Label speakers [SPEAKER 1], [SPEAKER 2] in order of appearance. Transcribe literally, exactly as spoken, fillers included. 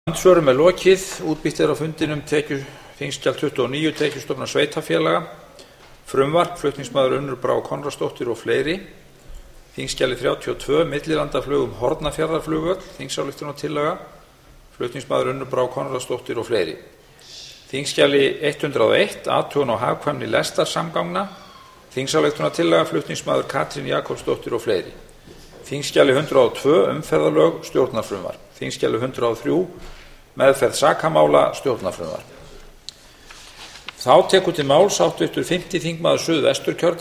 [SPEAKER 1] Andsvörum er lokið. Útbýtt er á fundinum tekju, þingskjal tuttugu og níu, tekjustofnar sveitarfélaga, frumvarp, flutningsmaður Unnur Brá Konráðsdóttir og fleiri, þingskjali þrjátíu og tvö, millilandaflug um Hornafjarðarflugvöll, þingsályktunartillaga, flutningsmaður Unnur Brá Konráðsdóttir og fleiri, þingskjali hundrað og eitt, athugun á hagkvæmni lestarsamgangna, þingsályktunartillaga, flutningsmaður Katrín Jakobsdóttir og fleiri, þingskjali hundrað og tvö, umferðarlög, stjórnarfrumvarp, þingskjali hundrað og þrjú, meðferð sakamála, stjórnarfrumvarp. Þá tekur til máls háttvirtur fimmti þingmaður Suðvesturkjördæmis